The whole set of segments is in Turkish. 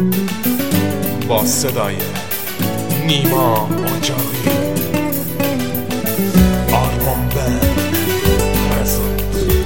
با صدای نیما اجاقی آرمان بند پرزنت.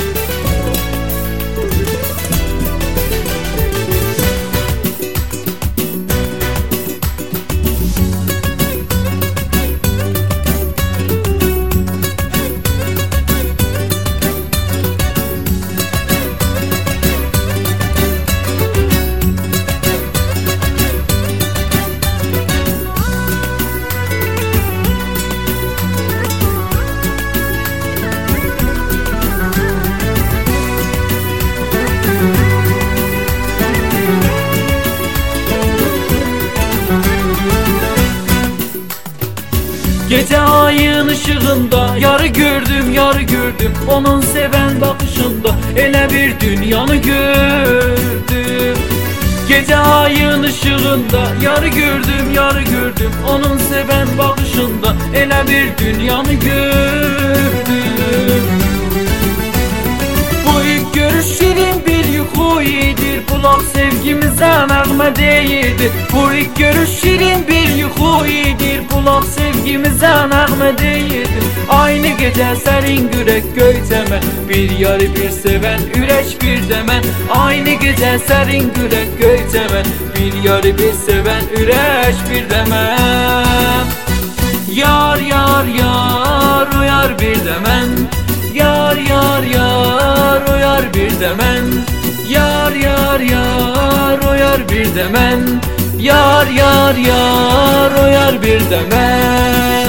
Gece ayın ışığında yarı gördüm, yarı gördüm. Onun seven bakışında ele bir dünyanı gördüm. Gece ayın ışığında yarı gördüm, yarı gördüm. Onun seven bakışında ele bir dünyanı gördüm. Bu ilk görüş şirin bir yuhu iyidir. Kulak sevgimize nağme değildir. Bu ilk görüş şirin bir yuhu iyidir. Kulak sevgimize nağme değildir. Aynı gece serin yürek göyteme, bir yarı bir seven ürək bir demen. Aynı gece serin yürek göyteme, bir yarı bir seven ürək bir demen. Yar yar yar o yar bir demen. Yar yar yar o yar bir demen. Yar yar yar o yar bir demen. Yar yar yar o yar bir demen.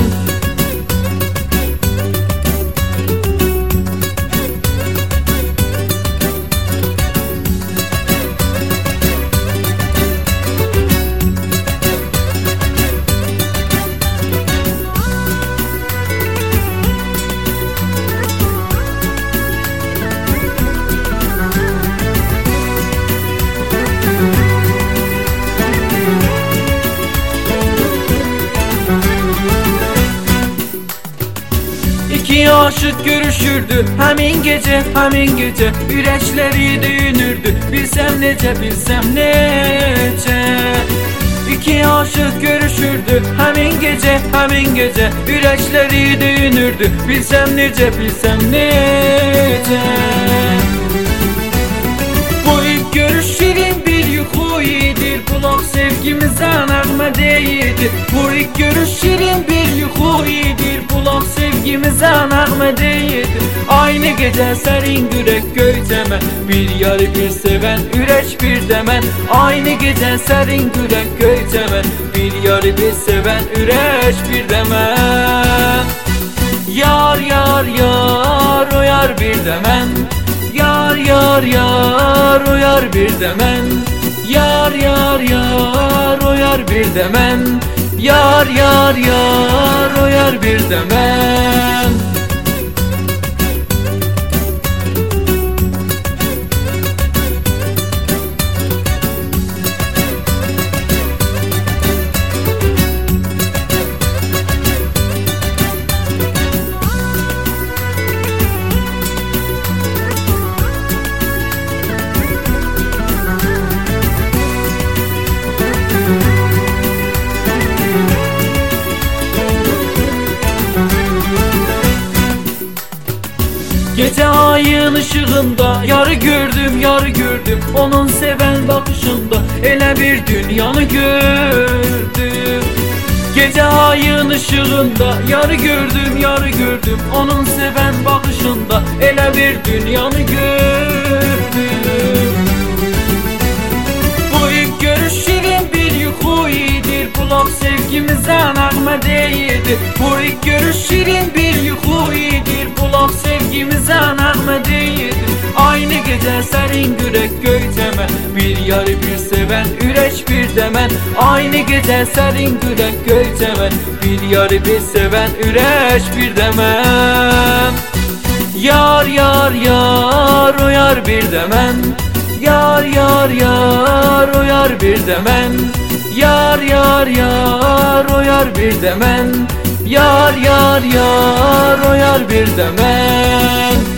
İki aşık görüşürdü hemin gece, hemin gece. Yürekleri düğünürdü, bilsem nece, bilsem nece. İki aşık görüşürdü hemin gece, hemin gece. Yürekleri düğünürdü, bilsem nece, bilsem nece. Bu ilk görüş şirin bir yuhu iyidir. Kulak sevgimize nağme değildir. Bu ilk görüş şirin bir yuhu iyidir. Kulak sevgimize nağme değildir. Aynı gece serin yürek göyteme, bir yarı bir seven ürək bir demen. Aynı gece serin yürek göyteme, bir yarı bir seven ürək bir demen. Yar yar yar o yar bir demen. Yar yar yar o yar bir demen. Yar yar yar o yar bir demen. Yar yar yar o yar bir demen. Gece ayın ışığında yarı gördüm, yarı gördüm. Onun seven bakışında ele bir dünyanı gördüm. Gece ayın ışığında yarı gördüm, yarı gördüm. Onun seven bakışında ele bir dünyanı gördüm. Bu ilk görüş şirin bir yuhu iyidir. Kulak sevgimize nağme değildir. Bu ilk görüş şirin bir yuhu iyidir. Kulak sevgimize nağme değildir. Aynı gece serin yürek göyteme, bir yarı bir seven ürək bir demen. Aynı gece serin yürek göyteme, bir yarı bir seven ürək bir demen. Yar yar yar o yar bir demen. Yar yar yar o yar bir demen. Yar yar yar o yar bir demen. Yar yar yar o yar bir demen.